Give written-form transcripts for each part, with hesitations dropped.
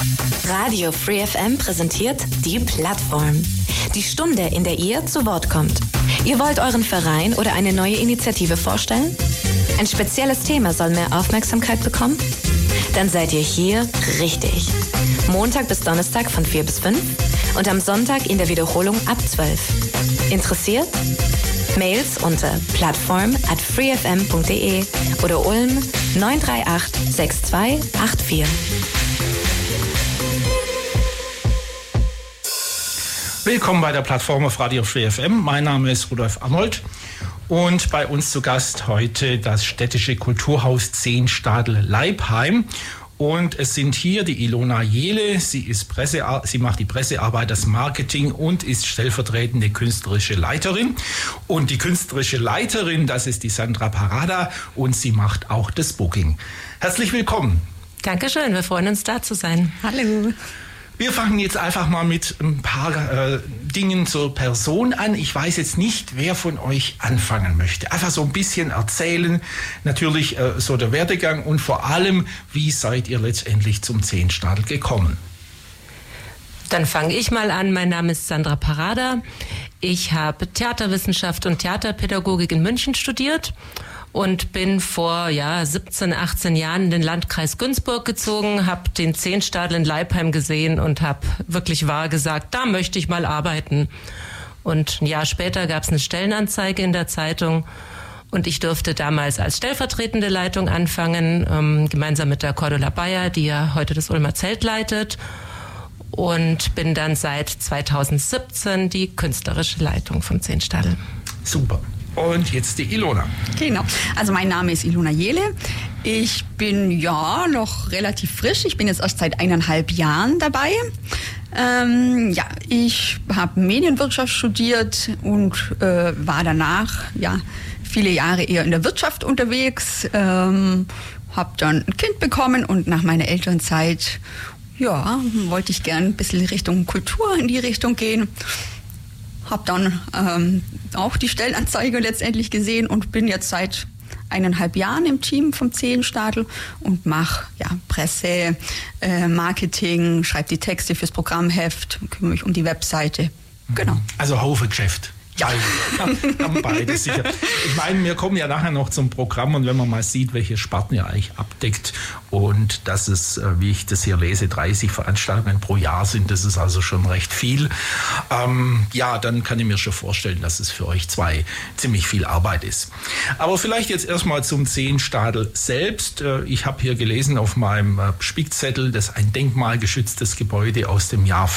Radio Free FM präsentiert die Plattform. Die Stunde, in der ihr zu Wort kommt. Ihr wollt euren Verein oder eine neue Initiative vorstellen? Ein spezielles Thema soll mehr Aufmerksamkeit bekommen? Dann seid ihr hier richtig. Montag bis Donnerstag von 4 bis 5 und am Sonntag in der Wiederholung ab 12. Interessiert? Mails unter plattform@freefm.de oder Ulm 938 6284. Willkommen bei der Plattform auf Radio Free FM. Mein Name ist Rudolf Arnold und bei uns zu Gast heute das städtische Kulturhaus Zehnstadel-Leipheim. Und es sind hier die Ilona Jehle, sie macht die Pressearbeit, das Marketing und ist stellvertretende künstlerische Leiterin. Und die künstlerische Leiterin, das ist die Sandra Parada und sie macht auch das Booking. Herzlich willkommen. Dankeschön, wir freuen uns, da zu sein. Hallo. Wir fangen jetzt einfach mal mit ein paar Dingen zur Person an. Ich weiß jetzt nicht, wer von euch anfangen möchte. Einfach so ein bisschen erzählen, natürlich so der Werdegang und vor allem, wie seid ihr letztendlich zum Zehnstadel gekommen? Dann fange ich mal an. Mein Name ist Sandra Parada. Ich habe Theaterwissenschaft und Theaterpädagogik in München studiert und bin vor 17, 18 Jahren in den Landkreis Günzburg gezogen, habe den Zehnstadel in Leipheim gesehen und habe wirklich wahr gesagt, da möchte ich mal arbeiten. Und ein Jahr später gab es eine Stellenanzeige in der Zeitung und ich durfte damals als stellvertretende Leitung anfangen, gemeinsam mit der Cordula Bayer, die ja heute das Ulmer Zelt leitet, und bin dann seit 2017 die künstlerische Leitung vom Zehnstadel. Super. Und jetzt die Ilona. Genau. Also mein Name ist Ilona Jehle. Ich bin noch relativ frisch. Ich bin jetzt erst seit 1,5 Jahren dabei. Ich habe Medienwirtschaft studiert und war danach viele Jahre eher in der Wirtschaft unterwegs. Habe dann ein Kind bekommen und nach meiner Elternzeit wollte ich gern ein bisschen Richtung Kultur in die Richtung gehen. Habe dann auch die Stellenanzeige letztendlich gesehen und bin jetzt seit 1,5 Jahren im Team vom Zehnstadel und mache Presse, Marketing, schreibe die Texte fürs Programmheft, kümmere mich um die Webseite. Genau. Also Haufe Geschäft. Ja, haben beide sicher. Ich meine, wir kommen ja nachher noch zum Programm und wenn man mal sieht, welche Sparten ihr eigentlich abdeckt und dass es, wie ich das hier lese, 30 Veranstaltungen pro Jahr sind, das ist also schon recht viel. Dann kann ich mir schon vorstellen, dass es für euch zwei ziemlich viel Arbeit ist. Aber vielleicht jetzt erstmal zum Zehnstadel selbst. Ich habe hier gelesen auf meinem Spickzettel, das ist ein denkmalgeschütztes Gebäude aus dem Jahr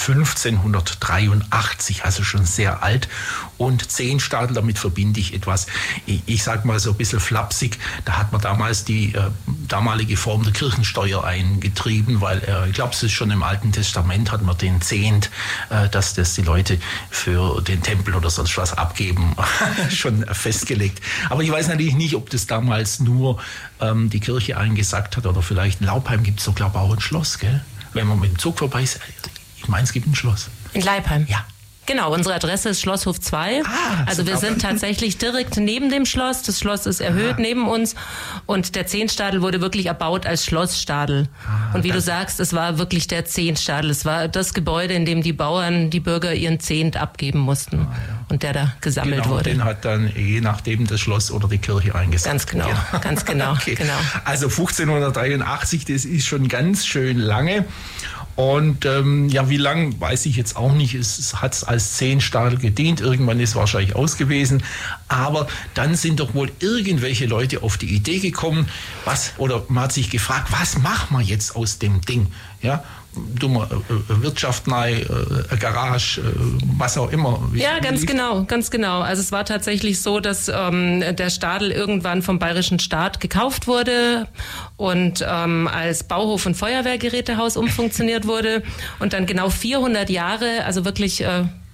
1583, also schon sehr alt. Und Zehnstadel, damit verbinde ich etwas, ich sag mal so ein bisschen flapsig, da hat man damals die damalige Form der Kirchensteuer eingetrieben, weil ich glaube, es ist schon im Alten Testament, hat man den Zehnt, dass das die Leute für den Tempel oder sonst was abgeben, schon festgelegt. Aber ich weiß natürlich nicht, ob das damals nur die Kirche eingesackt hat oder vielleicht in Leipheim gibt es so, glaube ich, auch ein Schloss, gell? Wenn man mit dem Zug vorbei ist, ich meine, es gibt ein Schloss. In Leipheim? Ja. Genau, unsere Adresse ist Schlosshof 2. Also wir sind tatsächlich direkt neben dem Schloss. Das Schloss ist erhöht neben uns und der Zehnstadel wurde wirklich erbaut als Schlossstadel. Und wie du sagst, es war wirklich der Zehnstadel. Es war das Gebäude, in dem die Bauern, die Bürger ihren Zehnt abgeben mussten und der da gesammelt wurde. Den hat dann je nachdem das Schloss oder die Kirche eingesetzt. Ganz genau. Okay. Genau. Also 1583, das ist schon ganz schön lange. Und wie lang, weiß ich jetzt auch nicht. Es hat als Zehnstadel gedient. Irgendwann ist es wahrscheinlich aus gewesen. Aber dann sind doch wohl irgendwelche Leute auf die Idee gekommen, man hat sich gefragt, was machen wir jetzt aus dem Ding? Ja, dummer Wirtschaft, Garage, was auch immer. Ganz genau. Also es war tatsächlich so, dass der Stadel irgendwann vom Bayerischen Staat gekauft wurde und als Bauhof- und Feuerwehrgerätehaus umfunktioniert wurde und dann genau 400 Jahre, also wirklich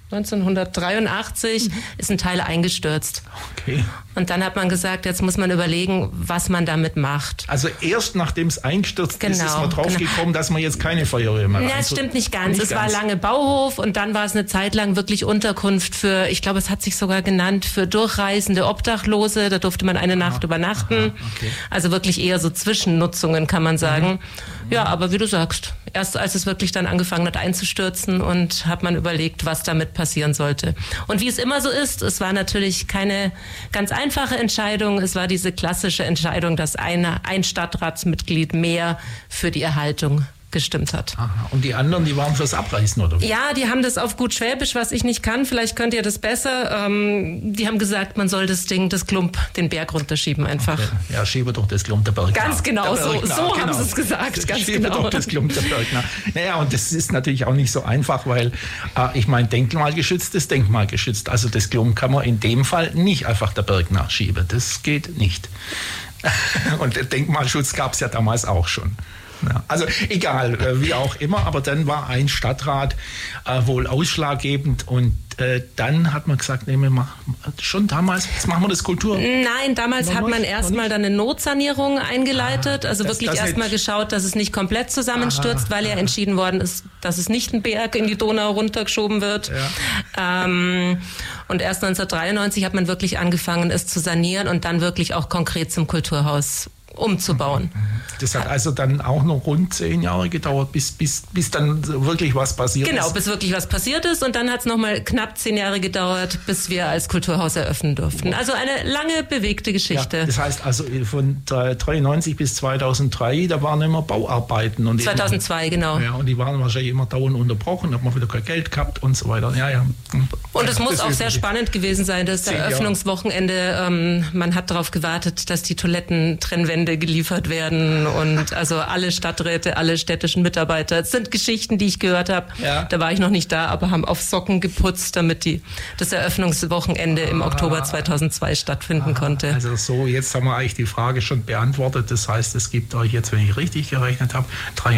1983 ist ein Teil eingestürzt. Okay. Und dann hat man gesagt, jetzt muss man überlegen, was man damit macht. Also erst nachdem es eingestürzt ist, ist man draufgekommen, dass man jetzt keine Feuerwehr mehr hat. Ja, das stimmt nicht ganz. Es war lange Bauhof und dann war es eine Zeit lang wirklich Unterkunft für, ich glaube, es hat sich sogar genannt, für durchreisende Obdachlose. Da durfte man eine Nacht übernachten. Okay. Also wirklich eher so Zwischennutzungen, kann man sagen. Ja, aber wie du sagst, erst als es wirklich dann angefangen hat einzustürzen und hat man überlegt, was damit passieren sollte. Und wie es immer so ist, es war natürlich keine ganz einfache Entscheidung. Es war diese klassische Entscheidung, dass ein Stadtratsmitglied mehr für die Erhaltung gestimmt hat. Aha. Und die anderen, die waren fürs Abreißen, oder wie? Ja, die haben das auf gut Schwäbisch, was ich nicht kann. Vielleicht könnt ihr das besser. Die haben gesagt, man soll das Klump, den Berg runterschieben einfach. Okay. Ja, schiebe doch das Klump der Berg nach. Ganz genau, so haben sie es gesagt. Ganz schiebe genau. doch das Klump der Berg nach. Naja, und das ist natürlich auch nicht so einfach, weil ich meine, denkmalgeschützt ist denkmalgeschützt. Also das Klump kann man in dem Fall nicht einfach der Berg nachschieben. Das geht nicht. Und Denkmalschutz gab es ja damals auch schon. Ja, also egal, wie auch immer, aber dann war ein Stadtrat wohl ausschlaggebend und dann hat man gesagt, nee, wir machen schon damals, jetzt machen wir das Kultur. Nein, damals hat man erstmal dann eine Notsanierung eingeleitet, also wirklich erstmal geschaut, dass es nicht komplett zusammenstürzt, weil ja entschieden worden ist, dass es nicht ein Berg in die Donau runtergeschoben wird. Ja. Und erst 1993 hat man wirklich angefangen, es zu sanieren und dann wirklich auch konkret zum Kulturhaus umzubauen. Das hat also dann auch noch rund 10 Jahre gedauert, bis dann wirklich was passiert ist. Genau, bis wirklich was passiert ist und dann hat es nochmal knapp 10 Jahre gedauert, bis wir als Kulturhaus eröffnen durften. Also eine lange bewegte Geschichte. Ja, das heißt also von 1993 bis 2003, da waren immer Bauarbeiten. Und 2002, genau. Ja, und die waren wahrscheinlich immer dauernd unterbrochen, hat man wieder kein Geld gehabt und so weiter. Ja. Und es muss auch sehr spannend gewesen sein, das Eröffnungswochenende. Man hat darauf gewartet, dass die Toilettentrennwände geliefert werden und also alle Stadträte, alle städtischen Mitarbeiter. Das sind Geschichten, die ich gehört habe. Ja. Da war ich noch nicht da, aber haben auf Socken geputzt, damit das Eröffnungswochenende im Oktober 2002 stattfinden konnte. Also so, jetzt haben wir eigentlich die Frage schon beantwortet. Das heißt, es gibt euch jetzt, wenn ich richtig gerechnet habe,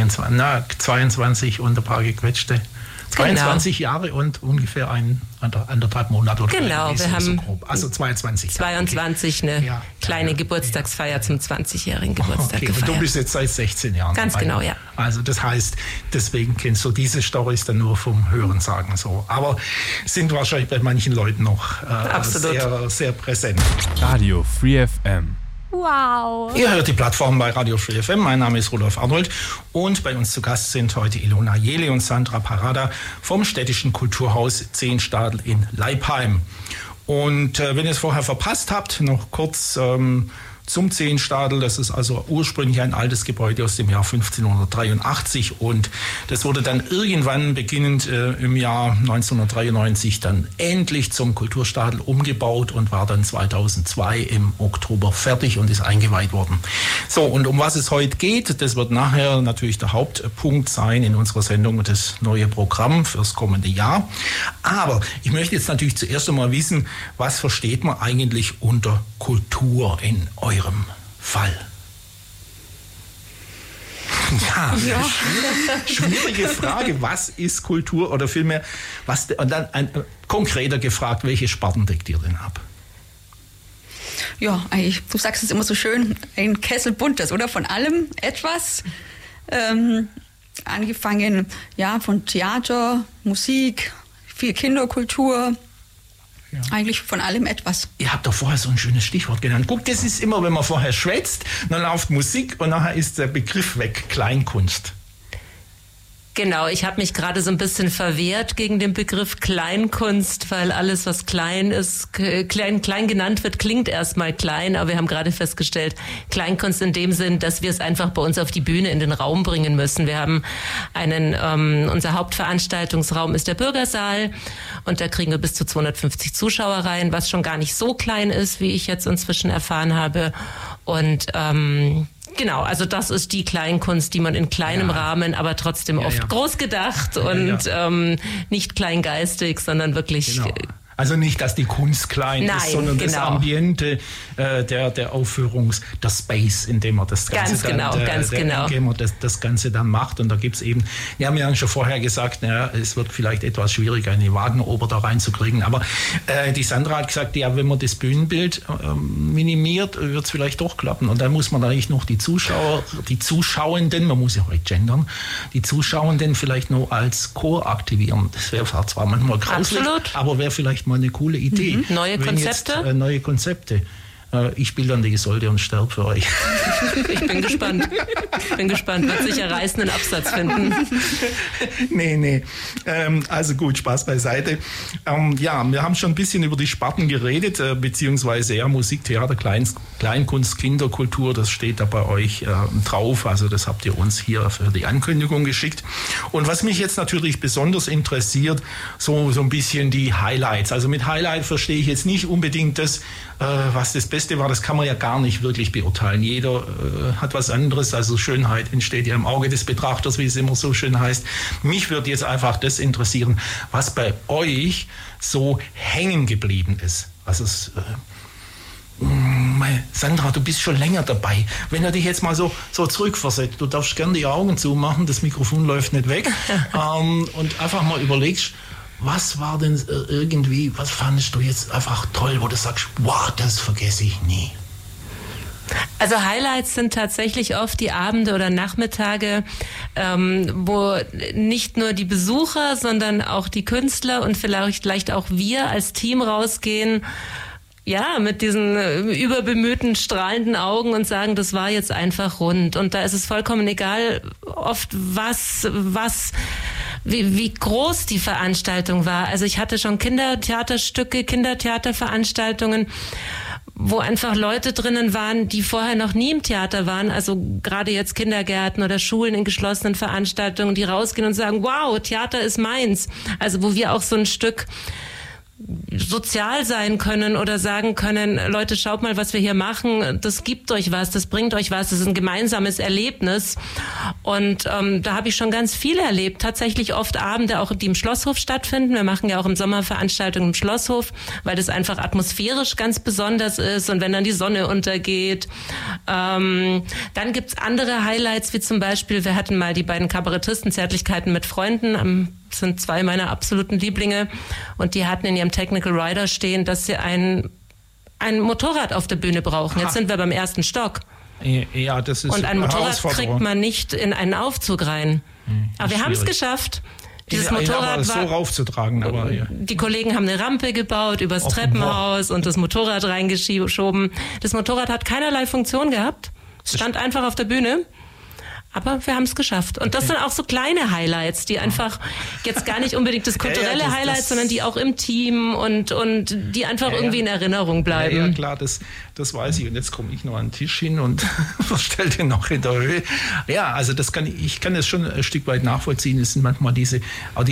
22 und ein paar gequetschte. 22 Jahre und ungefähr 1,5 Monate. Oder genau, wir haben so grob. Also 22 okay. Eine kleine Geburtstagsfeier zum 20-jährigen Geburtstag gefeiert. Und du bist jetzt seit 16 Jahren Ganz dabei. Genau, ja. Also das heißt, deswegen kennst du diese Storys dann nur vom Hörensagen so. Aber sind wahrscheinlich bei manchen Leuten noch sehr, sehr präsent. Radio Free FM. Wow. Ihr hört die Plattform bei Radio Free FM. Mein Name ist Rudolf Arnold und bei uns zu Gast sind heute Ilona Jele und Sandra Parada vom städtischen Kulturhaus Zehnstadel in Leipheim. Und wenn ihr es vorher verpasst habt, noch kurz zum Zehnstadel. Das ist also ursprünglich ein altes Gebäude aus dem Jahr 1583 und das wurde dann irgendwann beginnend im Jahr 1993 dann endlich zum Kulturstadel umgebaut und war dann 2002 im Oktober fertig und ist eingeweiht worden. So, und um was es heute geht, das wird nachher natürlich der Hauptpunkt sein in unserer Sendung, das neue Programm fürs kommende Jahr. Aber ich möchte jetzt natürlich zuerst einmal wissen, was versteht man eigentlich unter Kultur in eurem Fall? Ja. Schwierige Frage. Was ist Kultur? Oder vielmehr, und dann konkreter gefragt, welche Sparten deckt ihr denn ab? Ja, eigentlich, du sagst es immer so schön, ein Kessel buntes, oder? Von allem etwas. Angefangen von Theater, Musik, viel Kinderkultur. Ja. Eigentlich von allem etwas. Ihr habt doch vorher so ein schönes Stichwort genannt. Guck, das ist immer, wenn man vorher schwätzt, dann läuft Musik und nachher ist der Begriff weg, Kleinkunst. Genau, ich habe mich gerade so ein bisschen verwehrt gegen den Begriff Kleinkunst, weil alles, was klein ist, klein genannt wird, klingt erstmal klein, aber wir haben gerade festgestellt, Kleinkunst in dem Sinn, dass wir es einfach bei uns auf die Bühne in den Raum bringen müssen. Wir haben unser Hauptveranstaltungsraum ist der Bürgersaal und da kriegen wir bis zu 250 Zuschauer rein, was schon gar nicht so klein ist, wie ich jetzt inzwischen erfahren habe. Und genau, also das ist die Kleinkunst, die man in kleinem Rahmen, aber trotzdem oft groß gedacht und nicht kleingeistig, sondern wirklich... Genau. Also nicht, dass die Kunst klein ist, sondern das Ambiente der Aufführungs, der Space, in dem man das Ganze das Ganze dann macht. Und da gibt es eben, wir haben ja schon vorher gesagt, es wird vielleicht etwas schwieriger, eine Wagner-Oper da reinzukriegen. Aber die Sandra hat gesagt, ja, wenn man das Bühnenbild minimiert, wird es vielleicht doch klappen. Und dann muss man eigentlich noch die Zuschauenden, man muss ja heute gendern, die Zuschauenden vielleicht noch als Chor aktivieren. Das wäre zwar manchmal grauslich, aber wäre vielleicht mal eine coole Idee. Neue Konzepte? Neue Konzepte. Ich spiele dann die Isolde und sterbe für euch. Ich bin gespannt. Wird sicher reißenden Absatz finden. Nee. Also gut, Spaß beiseite. Ja, wir haben schon ein bisschen über die Sparten geredet, beziehungsweise ja, Musik, Theater, Kleinkunst, Kinderkultur, das steht da bei euch drauf. Also das habt ihr uns hier für die Ankündigung geschickt. Und was mich jetzt natürlich besonders interessiert, so ein bisschen die Highlights. Also mit Highlight verstehe ich jetzt nicht unbedingt das, was das Beste war. Das kann man ja gar nicht wirklich beurteilen. Jeder hat was anderes. Also Schönheit entsteht ja im Auge des Betrachters, wie es immer so schön heißt. Mich würde jetzt einfach das interessieren, was bei euch so hängen geblieben ist. Also Sandra, du bist schon länger dabei. Wenn du dich jetzt mal so zurückversetzt, du darfst gerne die Augen zumachen, das Mikrofon läuft nicht weg, und einfach mal überlegst, was war denn irgendwie, was fandest du jetzt einfach toll, wo du sagst, wow, das vergesse ich nie? Also Highlights sind tatsächlich oft die Abende oder Nachmittage, wo nicht nur die Besucher, sondern auch die Künstler und vielleicht auch wir als Team rausgehen, ja, mit diesen überbemühten, strahlenden Augen und sagen, das war jetzt einfach rund. Und da ist es vollkommen egal, oft wie groß die Veranstaltung war. Also ich hatte schon Kindertheaterveranstaltungen, wo einfach Leute drinnen waren, die vorher noch nie im Theater waren, also gerade jetzt Kindergärten oder Schulen in geschlossenen Veranstaltungen, die rausgehen und sagen, wow, Theater ist meins. Also wo wir auch so ein Stück sozial sein können oder sagen können, Leute, schaut mal, was wir hier machen, das gibt euch was, das bringt euch was, das ist ein gemeinsames Erlebnis. Und da habe ich schon ganz viel erlebt, tatsächlich oft Abende auch, die im Schlosshof stattfinden. Wir machen ja auch im Sommer Veranstaltungen im Schlosshof, weil das einfach atmosphärisch ganz besonders ist und wenn dann die Sonne untergeht. Dann gibt's andere Highlights, wie zum Beispiel, wir hatten mal die beiden Kabarettisten Zärtlichkeiten mit Freunden, sind zwei meiner absoluten Lieblinge und die hatten in ihrem Technical Rider stehen, dass sie ein Motorrad auf der Bühne brauchen. Jetzt sind wir beim ersten Stock. Ja, das ist und ein Motorrad kriegt man nicht in einen Aufzug rein. Aber wir haben es geschafft. Dieses Motorrad war so raufzutragen, aber ja. Die Kollegen haben eine Rampe gebaut übers Treppenhaus und das Motorrad reingeschoben. Das Motorrad hat keinerlei Funktion gehabt. Es stand einfach auf der Bühne. Aber wir haben es geschafft. Und das sind auch so kleine Highlights, die einfach jetzt gar nicht unbedingt das kulturelle Highlight, sondern die auch im Team und die einfach irgendwie in Erinnerung bleiben. Ja, klar, das weiß ich. Und jetzt komme ich noch an den Tisch hin und verstelle den noch in der Höhe. Ja, also ich kann das schon ein Stück weit nachvollziehen. Es sind manchmal diese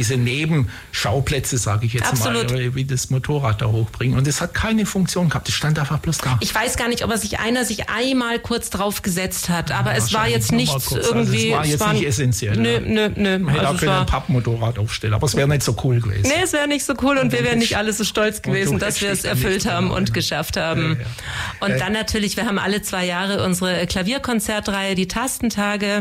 Nebenschauplätze, sage ich jetzt Absolut. Mal, wie das Motorrad da hochbringen. Und es hat keine Funktion gehabt. Es stand einfach bloß da. Ich weiß gar nicht, ob einer sich einmal kurz drauf gesetzt hat, aber es war jetzt nichts irgendwie. Also es war jetzt nicht essentiell. Nö. Man hätte auch ein Pappmotorrad aufstellen, aber es wäre nicht so cool gewesen. Nee, es wäre nicht so cool und wir wären nicht alle so stolz gewesen, dass wir es erfüllt haben und geschafft haben. Ja. Und dann natürlich, wir haben alle 2 Jahre unsere Klavierkonzertreihe, die Tastentage,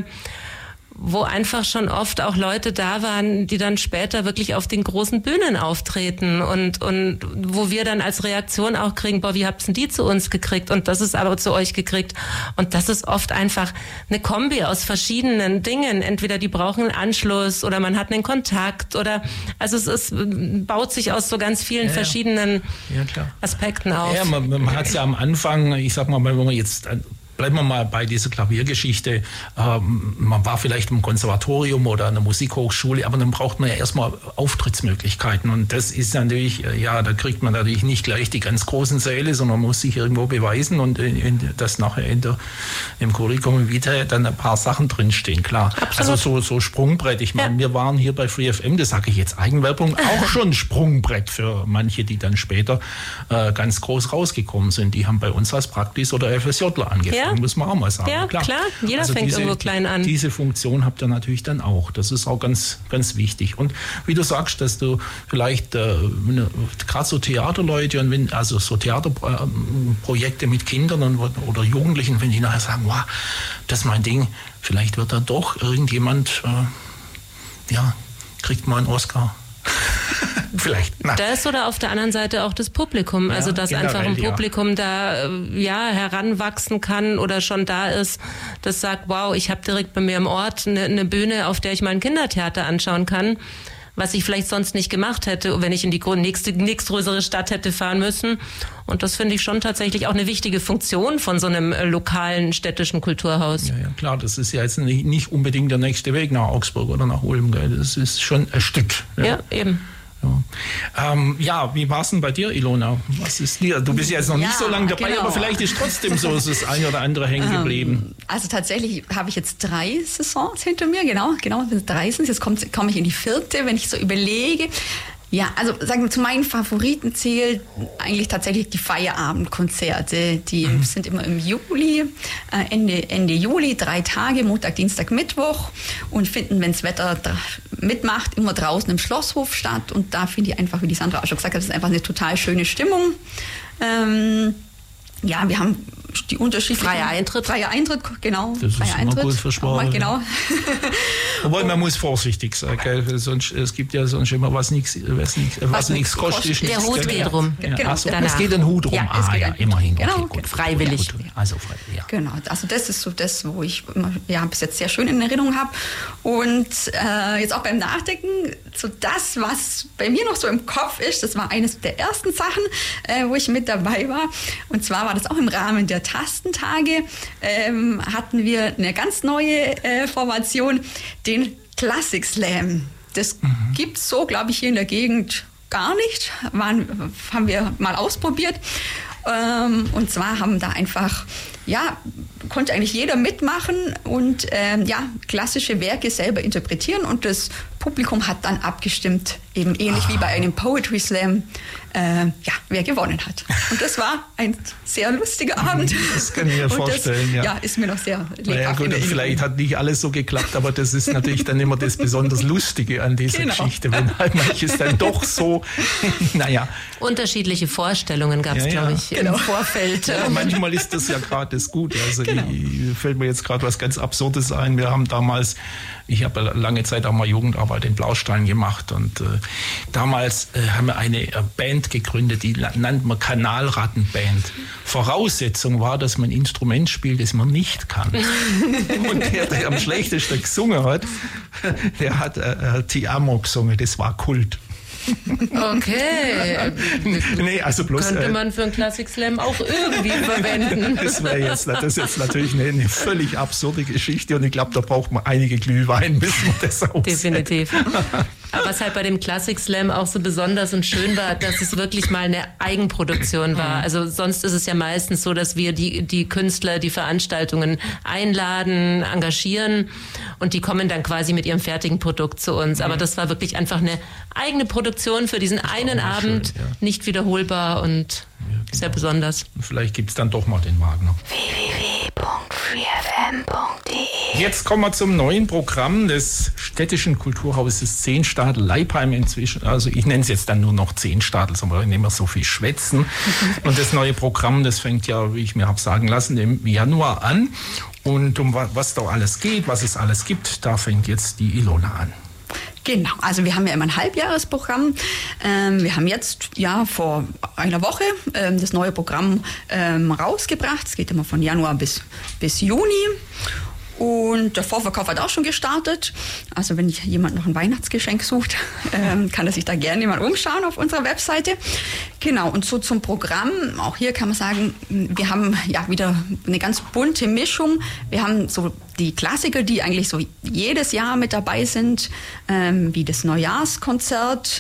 wo einfach schon oft auch Leute da waren, die dann später wirklich auf den großen Bühnen auftreten und wo wir dann als Reaktion auch kriegen, boah, wie habt's denn die zu uns gekriegt und das ist aber zu euch gekriegt und das ist oft einfach eine Kombi aus verschiedenen Dingen, entweder die brauchen einen Anschluss oder man hat einen Kontakt oder also es baut sich aus so ganz vielen verschiedenen Aspekten auf. Ja, man hat es ja am Anfang, ich sag mal, wenn man jetzt bleiben wir mal bei dieser Klaviergeschichte. Man war vielleicht im Konservatorium oder einer Musikhochschule, aber dann braucht man ja erstmal Auftrittsmöglichkeiten. Und das ist natürlich, da kriegt man natürlich nicht gleich die ganz großen Säle, sondern muss sich irgendwo beweisen und das nachher im Curriculum Vitae dann ein paar Sachen drinstehen, klar. Absolut. Also so Sprungbrett. Ich meine, wir waren hier bei Free FM, das sage ich jetzt Eigenwerbung, auch schon Sprungbrett für manche, die dann später ganz groß rausgekommen sind. Die haben bei uns als Praktis oder FSJler angefangen. Muss man auch mal sagen. Ja, klar. Jeder fängt irgendwo klein an. Diese Funktion habt ihr natürlich dann auch. Das ist auch ganz, ganz wichtig. Und wie du sagst, dass du vielleicht gerade so Theaterleute und also so Theaterprojekte mit Kindern oder Jugendlichen, wenn die nachher sagen, wow, das ist mein Ding, vielleicht wird da doch irgendjemand, kriegt mal einen Oscar. Vielleicht. Das oder auf der anderen Seite auch das Publikum, also dass einfach ein Publikum da heranwachsen kann oder schon da ist, das sagt, wow, ich habe direkt bei mir im Ort eine Bühne, auf der ich mal ein Kindertheater anschauen kann, was ich vielleicht sonst nicht gemacht hätte, wenn ich in die nächstgrößere Stadt hätte fahren müssen. Und das finde ich schon tatsächlich auch eine wichtige Funktion von so einem lokalen städtischen Kulturhaus. Ja, klar, das ist ja jetzt nicht unbedingt der nächste Weg nach Augsburg oder nach Ulm. Gell? Das ist schon ein Stück. Ja, eben. Ja, wie war es denn bei dir, Ilona? Was ist dir? Du bist ja jetzt noch nicht so lange dabei, aber vielleicht ist trotzdem so das eine oder andere hängen geblieben. Also tatsächlich habe ich jetzt 3 Saisons hinter mir, genau, 3 sind. Jetzt komme ich in die 4., wenn ich so überlege. Ja, also sagen wir, zu meinen Favoriten zählt eigentlich tatsächlich die Feierabendkonzerte. Die sind immer im Juli, Ende Juli, 3 Tage, Montag, Dienstag, Mittwoch und finden, wenn das Wetter mitmacht, immer draußen im Schlosshof statt. Und da finde ich einfach, wie die Sandra auch schon gesagt hat, das ist einfach eine total schöne Stimmung. Ja, wir haben die unterschiedlichen... Freier Eintritt, genau. Das ist immer gut versprochen. Genau. Obwohl, man muss vorsichtig sein, gell? Sonst, es gibt ja sonst immer was nichts kostet. Der Hut geht rum. Ja, genau. Also, es geht ein Hut rum. Ja, immerhin. Genau. Okay, gut. Freiwillig. Gut. Also freiwillig, ja. Genau, also das ist so das, wo ich immer, bis jetzt sehr schön in Erinnerung habe. Und jetzt auch beim Nachdenken, so das, was bei mir noch so im Kopf ist, das war eines der ersten Sachen, wo ich mit dabei war. Und zwar war das auch im Rahmen der Tastentage, hatten wir eine ganz neue Formation, den Classic Slam. Das gibt's so, glaube ich, hier in der Gegend gar nicht. Haben wir mal ausprobiert. Und zwar haben da einfach, konnte eigentlich jeder mitmachen und klassische Werke selber interpretieren und das Publikum hat dann abgestimmt, eben ähnlich wie bei einem Poetry Slam, wer gewonnen hat. Und das war ein sehr lustiger Abend. Das kann ich mir vorstellen, das, ist mir noch sehr lebhaft. Ja, gut, vielleicht hat nicht alles so geklappt, aber das ist natürlich dann immer das besonders Lustige an dieser Geschichte, wenn halt manches dann doch so, Unterschiedliche Vorstellungen gab es, glaube ich, im Vorfeld. Ja, manchmal ist das ja gerade das Gute. Also fällt mir jetzt gerade was ganz Absurdes ein. Wir haben damals, ich habe lange Zeit auch mal Jugendarbeit in Blaustein gemacht und damals haben wir eine Band gegründet, die nannte man Kanalrattenband. Voraussetzung war, dass man ein Instrument spielt, das man nicht kann. Und der am schlechtesten gesungen hat, der hat Ti Amo gesungen, das war Kult. Okay. Nee, also bloß, könnte man für einen Classic Slam auch irgendwie verwenden. Das ist jetzt natürlich eine völlig absurde Geschichte und ich glaube, da braucht man einige Glühwein, bis man das aussetzt. Definitiv. Aber was halt bei dem Classic Slam auch so besonders und schön war, dass es wirklich mal eine Eigenproduktion war. Also sonst ist es ja meistens so, dass wir die Künstler, die Veranstaltungen einladen, engagieren und die kommen dann quasi mit ihrem fertigen Produkt zu uns. Aber das war wirklich einfach eine eigene Produktion für diesen einen Abend, schön, nicht wiederholbar und sehr besonders. Vielleicht gibt es dann doch mal den Wagner. www.freefm.de. Jetzt kommen wir zum neuen Programm des städtischen Kulturhauses Zehnstadel-Leipheim inzwischen. Also ich nenne es jetzt dann nur noch Zehnstadel, aber nicht mehr so viel schwätzen. Und das neue Programm, das fängt ja, wie ich mir habe sagen lassen, im Januar an. Und um was da alles geht, was es alles gibt, da fängt jetzt die Ilona an. Genau, also wir haben ja immer ein Halbjahresprogramm. Wir haben jetzt vor einer Woche das neue Programm rausgebracht. Es geht immer von Januar bis Juni. Und der Vorverkauf hat auch schon gestartet. Also wenn jemand noch ein Weihnachtsgeschenk sucht, kann er sich da gerne mal umschauen auf unserer Webseite. Genau, und so zum Programm. Auch hier kann man sagen, wir haben wieder eine ganz bunte Mischung. Wir haben so die Klassiker, die eigentlich so jedes Jahr mit dabei sind, wie das Neujahrskonzert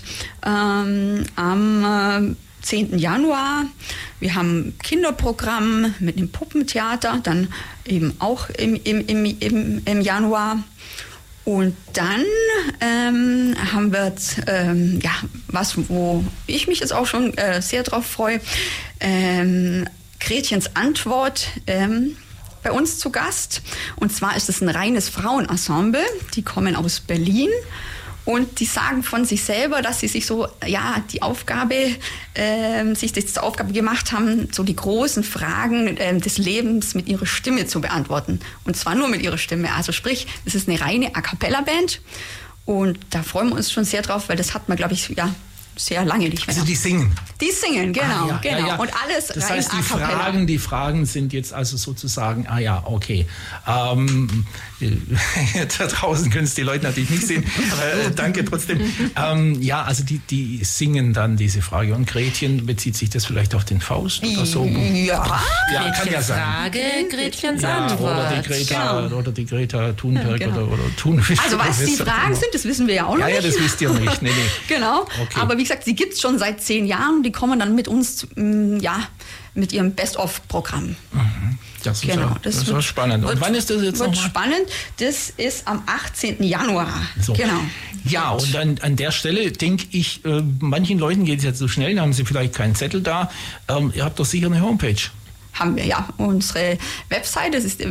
am 10. Januar. Wir haben Kinderprogramm mit einem Puppentheater, dann eben auch im Januar. Und dann haben wir was, wo ich mich jetzt auch schon sehr drauf freue, Gretchens Antwort bei uns zu Gast. Und zwar ist es ein reines Frauenensemble, die kommen aus Berlin. Und die sagen von sich selber, dass sie sich so, die Aufgabe, sich das zur Aufgabe gemacht haben, so die großen Fragen des Lebens mit ihrer Stimme zu beantworten. Und zwar nur mit ihrer Stimme. Also sprich, es ist eine reine A-Cappella-Band. Und da freuen wir uns schon sehr drauf, weil das hat man, glaube ich, sehr lange nicht mehr. Also die singen? Die singen, genau. Ja. Und alles das rein heißt, a cappella. die Fragen sind jetzt also sozusagen, okay. Da draußen können es die Leute natürlich nicht sehen, aber danke trotzdem. Also die singen dann diese Frage. Und Gretchen, bezieht sich das vielleicht auf den Faust oder so? Ja, kann ja sein. Frage, Gretchens Antwort. Oder die Greta Thunberg oder Thunfisch. Also was die Fragen sind, das wissen wir ja auch noch nicht. Ja, das wisst ihr nicht. Nee. Genau, okay. Aber wie gesagt, sie gibt es schon seit 10 Jahren. Die kommen dann mit uns, mit ihrem Best-of-Programm. Das ist spannend. Und wann ist das jetzt nochmal? Wird spannend. Das ist am 18. Januar. So. Genau. Ja, und an der Stelle denke ich, manchen Leuten geht es jetzt so schnell, da haben sie vielleicht keinen Zettel da. Ihr habt doch sicher eine Homepage. Haben wir, ja. Unsere Website, das ist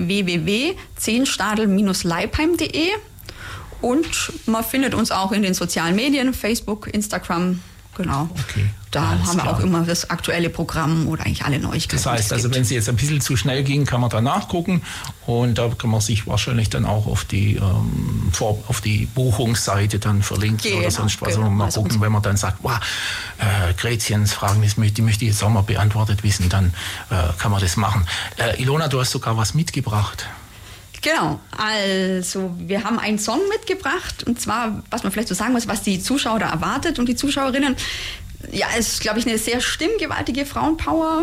www.zehnstadel-leipheim.de. Und man findet uns auch in den sozialen Medien, Facebook, Instagram. Genau. Okay. Da haben wir auch immer das aktuelle Programm oder eigentlich alle Neuigkeiten. Das heißt, also wenn es jetzt ein bisschen zu schnell ging, kann man da nachgucken und da kann man sich wahrscheinlich dann auch auf die Buchungsseite dann verlinken oder sonst was. Genau. Mal gucken, wenn man dann sagt, Gretchens Fragen, die möchte ich jetzt auch mal beantwortet wissen, dann kann man das machen. Ilona, du hast sogar was mitgebracht. Genau, also wir haben einen Song mitgebracht und zwar, was man vielleicht so sagen muss, was die Zuschauer da erwartet und die Zuschauerinnen. Ja, es ist, glaube ich, eine sehr stimmgewaltige Frauenpower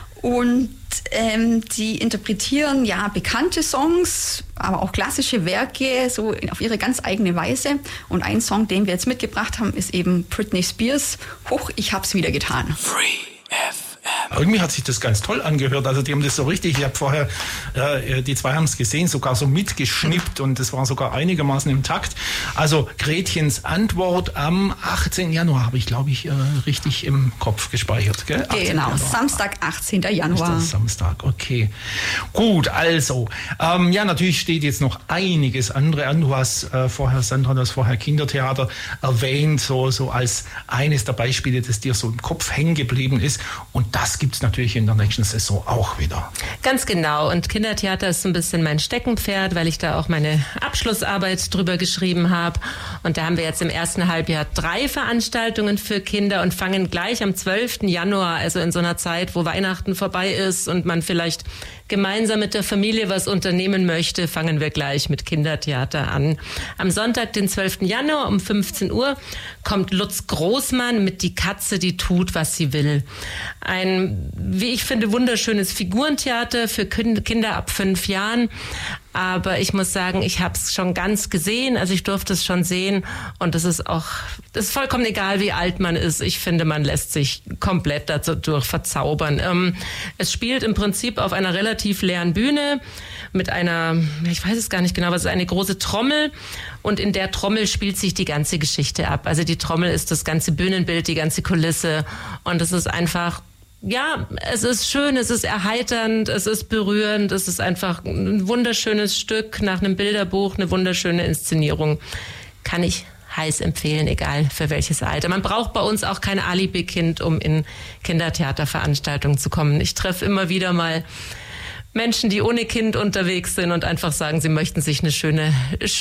und die interpretieren ja bekannte Songs, aber auch klassische Werke so auf ihre ganz eigene Weise. Und ein Song, den wir jetzt mitgebracht haben, ist eben Britney Spears, Huch, ich hab's wieder getan. Free FM. Irgendwie hat sich das ganz toll angehört. Also die haben das so richtig, ich habe vorher, die zwei haben es gesehen, sogar so mitgeschnippt und das war sogar einigermaßen im Takt. Also Gretchens Antwort am 18. Januar habe ich, glaube ich, richtig im Kopf gespeichert. Gell? Genau, Samstag, 18. Januar. Ist das Samstag, okay. Gut, also, natürlich steht jetzt noch einiges andere an. Du hast Sandra, Kindertheater erwähnt, so als eines der Beispiele, das dir so im Kopf hängen geblieben ist. Und das gibt es natürlich in der nächsten Saison auch wieder. Ganz genau. Und Kindertheater ist so ein bisschen mein Steckenpferd, weil ich da auch meine Abschlussarbeit drüber geschrieben habe. Und da haben wir jetzt im ersten Halbjahr 3 Veranstaltungen für Kinder und fangen gleich am 12. Januar, also in so einer Zeit, wo Weihnachten vorbei ist und man vielleicht gemeinsam mit der Familie was unternehmen möchte, fangen wir gleich mit Kindertheater an. Am Sonntag, den 12. Januar um 15 Uhr, kommt Lutz Großmann mit Die Katze, die tut, was sie will. Ein, wie ich finde, wunderschönes Figurentheater für Kinder ab 5 Jahren. Aber ich muss sagen, ich habe es schon ganz gesehen, also ich durfte es schon sehen und das ist vollkommen egal, wie alt man ist. Ich finde, man lässt sich komplett dadurch verzaubern. Es spielt im Prinzip auf einer relativ leeren Bühne mit einer, ich weiß es gar nicht genau, was ist eine große Trommel und in der Trommel spielt sich die ganze Geschichte ab. Also die Trommel ist das ganze Bühnenbild, die ganze Kulisse und es ist einfach, ja, es ist schön, es ist erheiternd, es ist berührend, es ist einfach ein wunderschönes Stück nach einem Bilderbuch, eine wunderschöne Inszenierung. Kann ich heiß empfehlen, egal für welches Alter. Man braucht bei uns auch kein Alibi-Kind, um in Kindertheaterveranstaltungen zu kommen. Ich treffe immer wieder mal Menschen, die ohne Kind unterwegs sind und einfach sagen, sie möchten sich eine schöne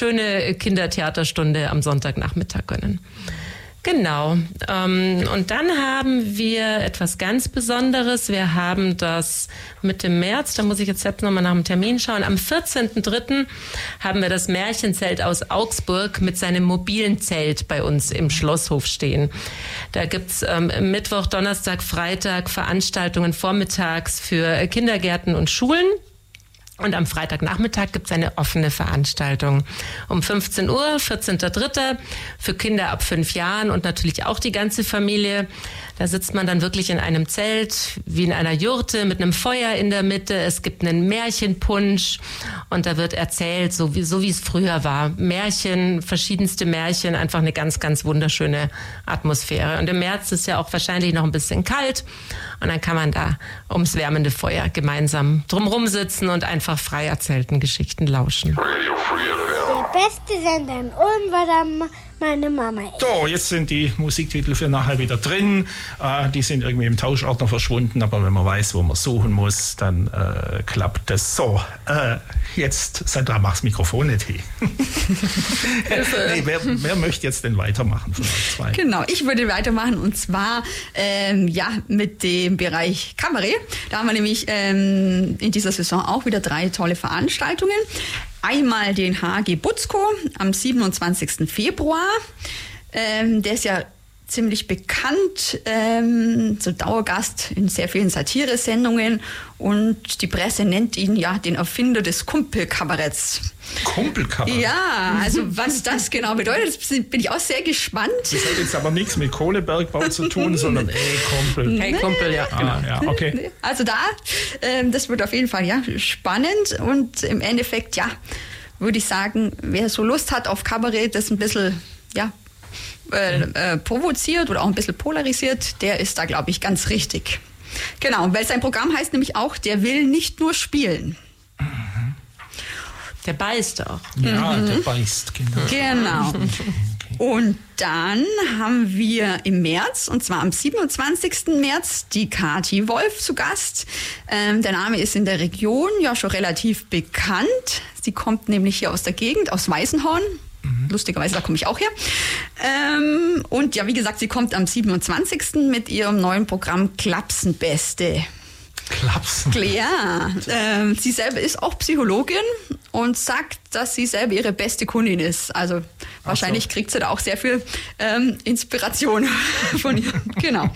Kindertheaterstunde am Sonntagnachmittag gönnen. Genau. Und dann haben wir etwas ganz Besonderes. Wir haben das Mitte März, da muss ich jetzt selbst nochmal nach dem Termin schauen. Am 14.03. haben wir das Märchenzelt aus Augsburg mit seinem mobilen Zelt bei uns im Schlosshof stehen. Da gibt's Mittwoch, Donnerstag, Freitag Veranstaltungen vormittags für Kindergärten und Schulen. Und am Freitagnachmittag gibt's eine offene Veranstaltung. Um 15 Uhr, 14.03. für Kinder ab 5 Jahren und natürlich auch die ganze Familie. Da sitzt man dann wirklich in einem Zelt, wie in einer Jurte, mit einem Feuer in der Mitte. Es gibt einen Märchenpunsch und da wird erzählt, so wie es früher war. Märchen, verschiedenste Märchen, einfach eine ganz, ganz wunderschöne Atmosphäre. Und im März ist ja auch wahrscheinlich noch ein bisschen kalt und dann kann man da ums wärmende Feuer gemeinsam drumherum sitzen und einfach frei erzählten Geschichten lauschen. Radio Free FM. beste Sender in Ulm war dann meine Mama. So, jetzt sind die Musiktitel für nachher wieder drin. Die sind irgendwie im Tauschordner verschwunden, aber wenn man weiß, wo man suchen muss, dann klappt das so. Jetzt, Sandra, mach's Mikrofon nicht hin. Nee, wer möchte jetzt denn weitermachen von euch zwei? Genau, ich würde weitermachen und zwar mit dem Bereich Kabarett. Da haben wir nämlich in dieser Saison auch wieder 3 tolle Veranstaltungen. Einmal den HG Butzko am 27. Februar. Der ist ja ziemlich bekannt, so Dauergast in sehr vielen Satiresendungen und die Presse nennt ihn ja den Erfinder des Kumpelkabaretts. Kumpelkabarett? Ja, also was das genau bedeutet, bin ich auch sehr gespannt. Das hat jetzt aber nichts mit Kohlebergbau zu tun, sondern Kumpel. Hey Kumpel, ja. Genau. Ja, okay. Also das wird auf jeden Fall spannend und im Endeffekt, würde ich sagen, wer so Lust hat auf Kabarett, das ein bisschen, provoziert oder auch ein bisschen polarisiert, der ist da, glaube ich, ganz richtig. Genau, weil sein Programm heißt nämlich auch, der will nicht nur spielen. Der beißt auch. Ja, der beißt, genau. Genau. Und dann haben wir im März, und zwar am 27. März, die Kathi Wolf zu Gast. Der Name ist in der Region ja schon relativ bekannt. Sie kommt nämlich hier aus der Gegend, aus Weißenhorn. Lustigerweise, da komme ich auch her. Und ja, wie gesagt, sie kommt am 27. mit ihrem neuen Programm Klapsenbeste. Klapsen. Ja, sie selber ist auch Psychologin und sagt, dass sie selber ihre beste Kundin ist. Also wahrscheinlich kriegt sie da auch sehr viel Inspiration von ihr. Genau.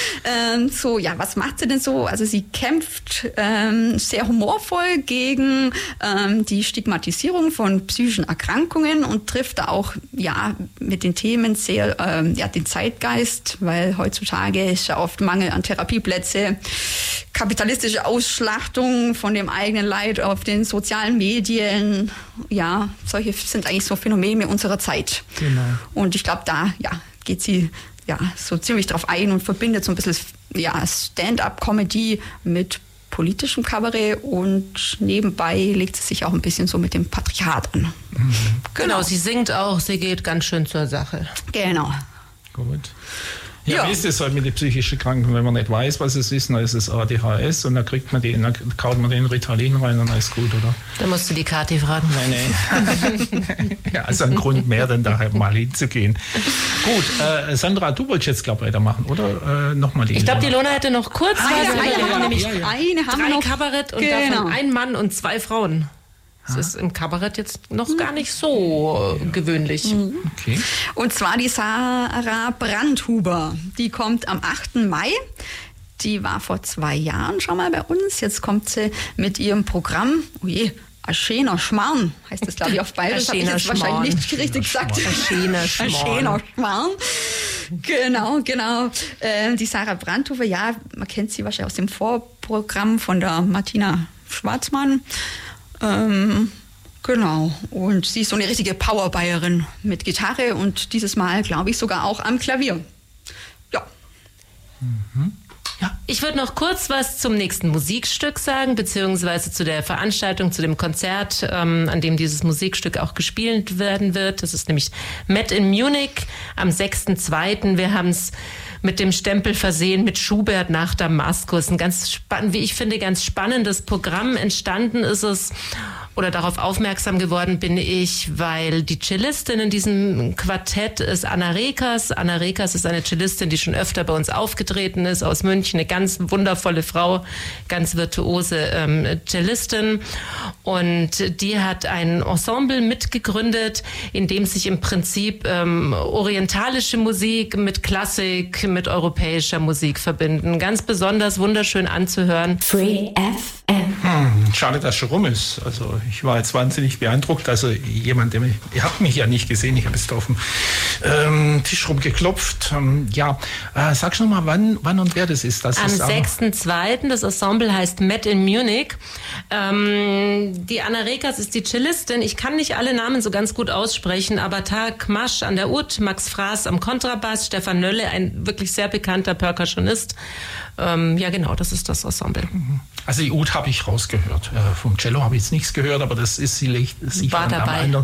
Was macht sie denn so? Also sie kämpft sehr humorvoll gegen die Stigmatisierung von psychischen Erkrankungen und trifft da auch mit den Themen sehr den Zeitgeist, weil heutzutage ist ja oft Mangel an Therapieplätze, kapitalistische Ausschlachtung von dem eigenen Leid auf den sozialen Medien. Ja, solche sind eigentlich so Phänomene unserer Zeit. Genau. Und ich glaube, da geht sie so ziemlich drauf ein und verbindet so ein bisschen Stand-up-Comedy mit politischem Kabarett und nebenbei legt sie sich auch ein bisschen so mit dem Patriarchat an. Mhm. Genau, sie singt auch, sie geht ganz schön zur Sache. Genau. Gut. Ja, wie ist es halt mit den psychischen Kranken, wenn man nicht weiß, was es ist, dann ist es ADHS und dann dann kaut man den Ritalin rein und alles gut, oder? Da musst du die Kathi fragen. Nein. Ja, also ein Grund mehr, dann da mal hinzugehen. Gut, Sandra, du wolltest jetzt, glaube ich, weitermachen, oder? Nochmal die Ich glaube, die Lona hätte noch kurz eine haben wir noch. Kabarett und davon ein Mann und 2 Frauen. Das ist im Kabarett jetzt noch gar nicht so gewöhnlich. Okay. Und zwar die Sarah Brandhuber. Die kommt am 8. Mai. Die war vor 2 Jahren schon mal bei uns. Jetzt kommt sie mit ihrem Programm. Oh je, ein schöner Schmarrn heißt das, glaube ich, auf Bayerisch. Habe ich jetzt wahrscheinlich nicht richtig gesagt. Ein schöner Schmarrn. Genau. Die Sarah Brandhuber, man kennt sie wahrscheinlich aus dem Vorprogramm von der Martina Schwarzmann. Genau. Und sie ist so eine richtige Powerbayerin mit Gitarre und dieses Mal, glaube ich, sogar auch am Klavier. Ja. Ja. Ich würde noch kurz was zum nächsten Musikstück sagen, beziehungsweise zu der Veranstaltung, zu dem Konzert, an dem dieses Musikstück auch gespielt werden wird. Das ist nämlich Met in Munich am 6.2. Wir haben es mit dem Stempel versehen, mit Schubert nach Damaskus. Ein ganz wie ich finde, ganz spannendes Programm. Entstanden ist es, oder darauf aufmerksam geworden bin ich, weil die Cellistin in diesem Quartett ist Anna Rekas. Anna Rekas ist eine Cellistin, die schon öfter bei uns aufgetreten ist, aus München, eine ganz wundervolle Frau, ganz virtuose Cellistin. Und die hat ein Ensemble mitgegründet, in dem sich im Prinzip orientalische Musik mit Klassik, mit europäischer Musik verbinden. Ganz besonders wunderschön anzuhören. Free FM. Schade, dass schon rum ist. Also ich war jetzt wahnsinnig beeindruckt. Also ihr habt mich ja nicht gesehen, ich habe jetzt auf dem Tisch rumgeklopft. Sag schon mal, wann und wer das ist. Am 6.2. Das Ensemble heißt Met in Munich. Die Anna Rekas ist die Cellistin. Ich kann nicht alle Namen so ganz gut aussprechen, aber Tarek Masch an der Ud, Max Fraß am Kontrabass, Stefan Nölle, ein wirklich sehr bekannter Percussionist. Genau, das ist das Ensemble. Also die Ud habe ich rausgehört. Vom Cello habe ich jetzt nichts gehört, aber das ist sicher War dabei. anderen.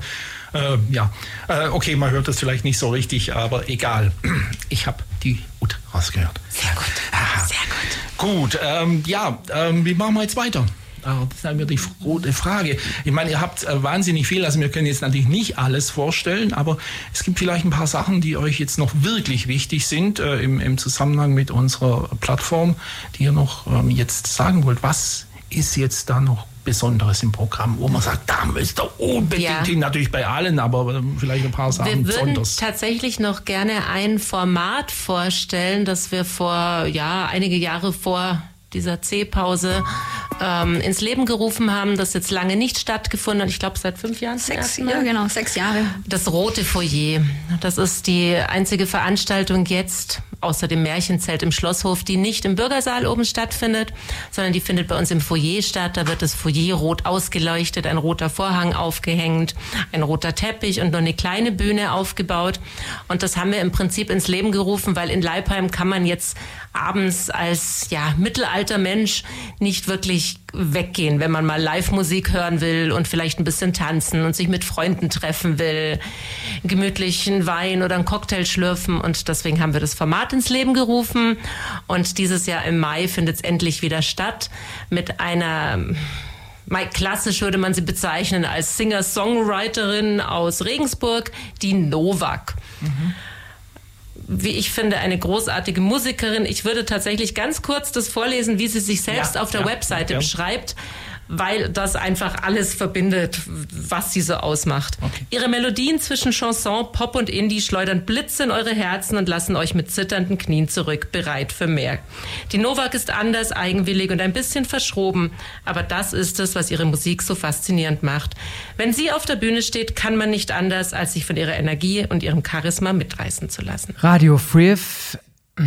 Okay, man hört das vielleicht nicht so richtig, aber egal. Ich habe die Ut rausgehört. Sehr gut. Aha. Sehr Gut, gut. wie machen wir jetzt weiter? Das ist mir die rote Frage. Ich meine, ihr habt wahnsinnig viel, also wir können jetzt natürlich nicht alles vorstellen, aber es gibt vielleicht ein paar Sachen, die euch jetzt noch wirklich wichtig sind im Zusammenhang mit unserer Plattform, die ihr noch jetzt sagen wollt. Was ist jetzt da noch Besonderes im Programm, wo man sagt, da müsst ihr unbedingt hin, natürlich bei allen, aber vielleicht ein paar Sachen besonders. Wir würden besonders. tatsächlich noch gerne ein Format vorstellen, das wir einige Jahre vor dieser C-Pause ins Leben gerufen haben, das jetzt lange nicht stattgefunden hat. Ich glaube, seit 5 Jahren. 6 Jahre. Das Rote Foyer. Das ist die einzige Veranstaltung jetzt, außer dem Märchenzelt im Schlosshof, die nicht im Bürgersaal oben stattfindet, sondern die findet bei uns im Foyer statt. Da wird das Foyer rot ausgeleuchtet, ein roter Vorhang aufgehängt, ein roter Teppich und nur eine kleine Bühne aufgebaut. Und das haben wir im Prinzip ins Leben gerufen, weil in Leipheim kann man jetzt abends als mittelalter Mensch nicht wirklich weggehen, wenn man mal Live-Musik hören will und vielleicht ein bisschen tanzen und sich mit Freunden treffen will, gemütlichen Wein oder einen Cocktail schlürfen. Und deswegen haben wir das Format ins Leben gerufen. Und dieses Jahr im Mai findet es endlich wieder statt mit einer... Klassisch würde man sie bezeichnen als Singer-Songwriterin aus Regensburg, die Novak. Wie ich finde, eine großartige Musikerin. Ich würde tatsächlich ganz kurz das vorlesen, wie sie sich selbst auf der Webseite beschreibt, weil das einfach alles verbindet, was sie so ausmacht. Okay. Ihre Melodien zwischen Chanson, Pop und Indie schleudern Blitze in eure Herzen und lassen euch mit zitternden Knien zurück, bereit für mehr. Die Novak ist anders, eigenwillig und ein bisschen verschroben, aber das ist es, was ihre Musik so faszinierend macht. Wenn sie auf der Bühne steht, kann man nicht anders, als sich von ihrer Energie und ihrem Charisma mitreißen zu lassen. Radio Free FM.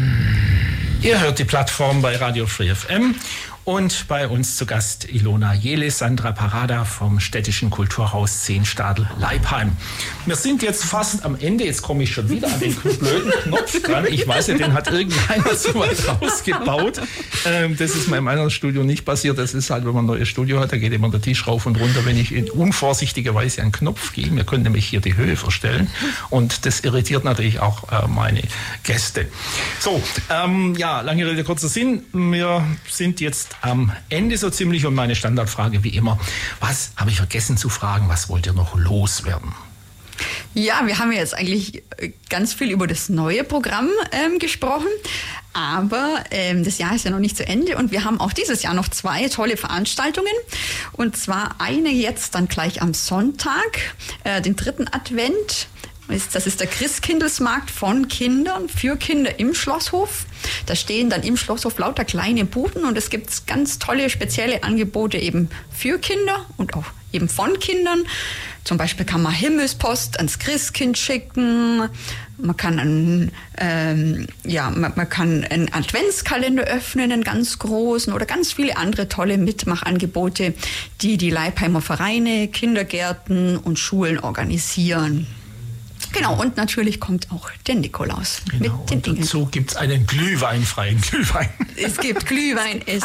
Ihr hört die Plattform bei Radio Free FM. Und bei uns zu Gast Ilona Jele, Sandra Parada vom Städtischen Kulturhaus Zehnstadel-Leipheim. Wir sind jetzt fast am Ende. Jetzt komme ich schon wieder an den blöden Knopf dran. Ich weiß ja, den hat irgendeiner so weit rausgebaut. Das ist mir im anderen Studio nicht passiert. Das ist halt, wenn man ein neues Studio hat, da geht immer der Tisch rauf und runter, wenn ich unvorsichtigerweise einen Knopf gehe. Wir können nämlich hier die Höhe verstellen. Und das irritiert natürlich auch meine Gäste. So, lange Rede, kurzer Sinn. Wir sind jetzt am Ende so ziemlich und meine Standardfrage wie immer, was habe ich vergessen zu fragen, was wollt ihr noch loswerden? Ja, wir haben jetzt eigentlich ganz viel über das neue Programm gesprochen, aber das Jahr ist ja noch nicht zu Ende und wir haben auch dieses Jahr noch 2 tolle Veranstaltungen und zwar eine jetzt dann gleich am Sonntag, den 3. Advent. Das ist der Christkindlesmarkt von Kindern für Kinder im Schlosshof. Da stehen dann im Schlosshof lauter kleine Buden und es gibt ganz tolle spezielle Angebote eben für Kinder und auch eben von Kindern. Zum Beispiel kann man Himmelspost ans Christkind schicken. Man kann einen Adventskalender öffnen, einen ganz großen oder ganz viele andere tolle Mitmachangebote, die Leipheimer Vereine, Kindergärten und Schulen organisieren. Genau, und natürlich kommt auch der Nikolaus mit den Dingen. Dazu gibt es einen glühweinfreien Glühwein. Es gibt Glühwein, es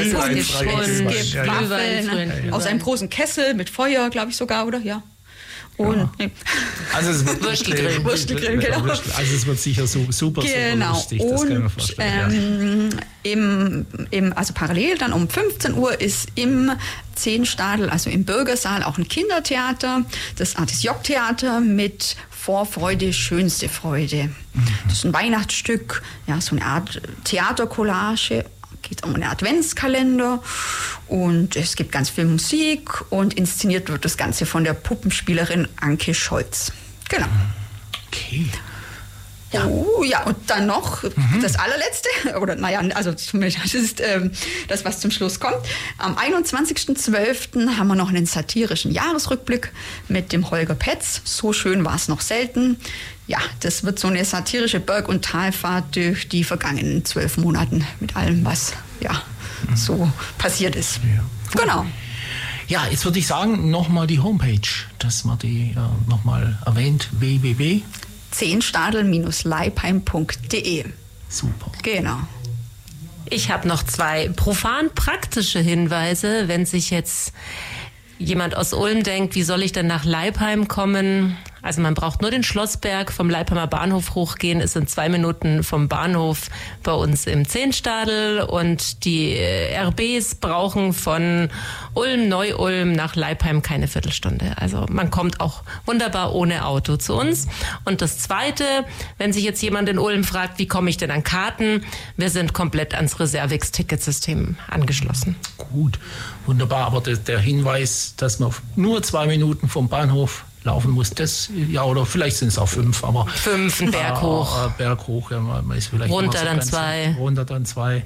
gibt Waffeln aus einem großen Kessel mit Feuer, glaube ich sogar, oder? Ja. Und, Also es wird Würstelgrill, genau. Also es wird sicher super lustig, das kann ich mir vorstellen. Also parallel dann um 15 Uhr ist im Zehnstadel, also im Bürgersaal, auch ein Kindertheater, das Artis-Jock-Theater mit Vorfreude, schönste Freude. Das ist ein Weihnachtsstück, so eine Art Theatercollage. Geht um einen Adventskalender und es gibt ganz viel Musik und inszeniert wird das Ganze von der Puppenspielerin Anke Scholz. Genau. Okay. Ja. Und dann noch das allerletzte, also zumindest das ist das, was zum Schluss kommt. Am 21.12. haben wir noch einen satirischen Jahresrückblick mit dem Holger Petz. So schön war es noch selten. Ja, das wird so eine satirische Berg- und Talfahrt durch die vergangenen 12 Monaten mit allem, was so passiert ist. Ja. Genau. Ja, jetzt würde ich sagen, nochmal die Homepage, dass man die nochmal erwähnt, www. Zehnstadel-leipheim.de. Super. Genau. Ich habe noch 2 profan praktische Hinweise, wenn sich jetzt jemand aus Ulm denkt, wie soll ich denn nach Leipheim kommen? Also man braucht nur den Schlossberg vom Leipheimer Bahnhof hochgehen. Es sind 2 Minuten vom Bahnhof bei uns im Zehnstadel. Und die RBs brauchen von Ulm, Neu-Ulm nach Leipheim keine Viertelstunde. Also man kommt auch wunderbar ohne Auto zu uns. Und das Zweite, wenn sich jetzt jemand in Ulm fragt, wie komme ich denn an Karten? Wir sind komplett ans Reservix-Ticketsystem angeschlossen. Gut, wunderbar. Aber der Hinweis, dass man nur 2 Minuten vom Bahnhof laufen muss, das, ja, oder vielleicht sind es auch 5, aber 5, ein Berg hoch. Berg hoch, ja, man ist vielleicht runter dann 2. Runter dann 2,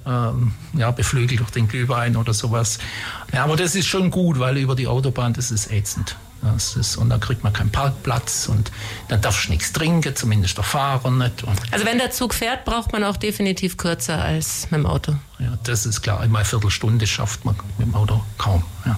ja, beflügelt durch den Glühwein oder sowas. Ja, aber das ist schon gut, weil über die Autobahn, das ist ätzend. Und dann kriegt man keinen Parkplatz und dann darfst du nichts trinken, zumindest der Fahrer nicht. Also wenn der Zug fährt, braucht man auch definitiv kürzer als mit dem Auto. Ja, das ist klar. Immer eine Viertelstunde schafft man mit dem Auto kaum. Ja.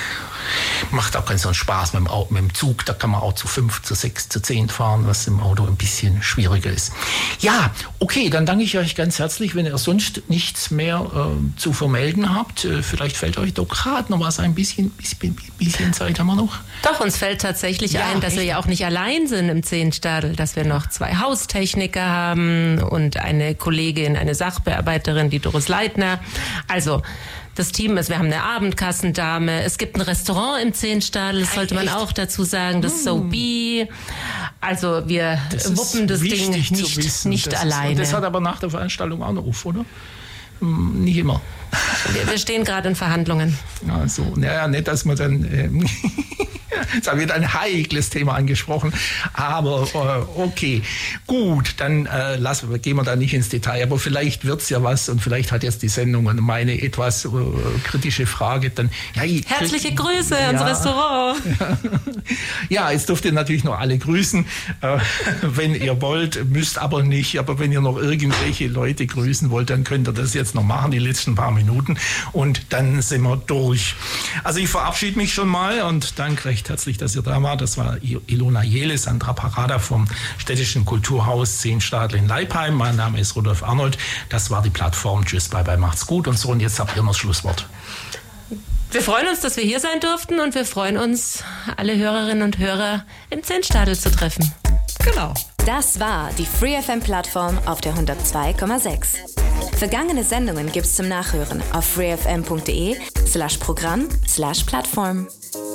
Macht auch keinen so einen Spaß mit dem Zug. Da kann man auch zu 5, zu 6, zu 10 fahren, was im Auto ein bisschen schwieriger ist. Ja, okay, dann danke ich euch ganz herzlich. Wenn ihr sonst nichts mehr zu vermelden habt, vielleicht fällt euch doch gerade noch was ein bisschen Zeit haben wir noch. Doch, uns fällt tatsächlich ein, dass wir ja auch nicht allein sind im Zehnstadel, dass wir noch 2 Haustechniker haben und eine Kollegin, eine Sachbearbeiterin, die Doris Leitner. Also das Team ist, wir haben eine Abendkassendame, es gibt ein Restaurant im Zehnstadel, das sollte man auch dazu sagen, das SoBe. Also wir wuppen das Ding nicht alleine. Das hat aber nach der Veranstaltung auch noch auf, oder? Nicht immer. Wir stehen gerade in Verhandlungen. Also, naja, nicht, dass man dann... Jetzt haben wir ein heikles Thema angesprochen, aber okay, gut, dann gehen wir da nicht ins Detail, aber vielleicht wird es ja was und vielleicht hat jetzt die Sendung meine etwas kritische Frage dann... Ja, herzliche Grüße ans Restaurant. Ja, jetzt dürft ihr natürlich noch alle grüßen, wenn ihr wollt, müsst aber nicht, aber wenn ihr noch irgendwelche Leute grüßen wollt, dann könnt ihr das jetzt noch machen, die letzten paar Minuten und dann sind wir durch. Also ich verabschiede mich schon mal und danke recht herzlich, dass ihr da wart. Das war Ilona Jele, Sandra Parada vom Städtischen Kulturhaus Zehnstadel in Leipheim. Mein Name ist Rudolf Arnold. Das war die Plattform. Tschüss, bye bye, macht's gut und so. Und jetzt habt ihr noch das Schlusswort. Wir freuen uns, dass wir hier sein durften und wir freuen uns, alle Hörerinnen und Hörer im Zehnstadel zu treffen. Genau. Das war die Free FM Plattform auf der 102,6. Vergangene Sendungen gibt's zum Nachhören auf freefm.de/Programm/Plattform.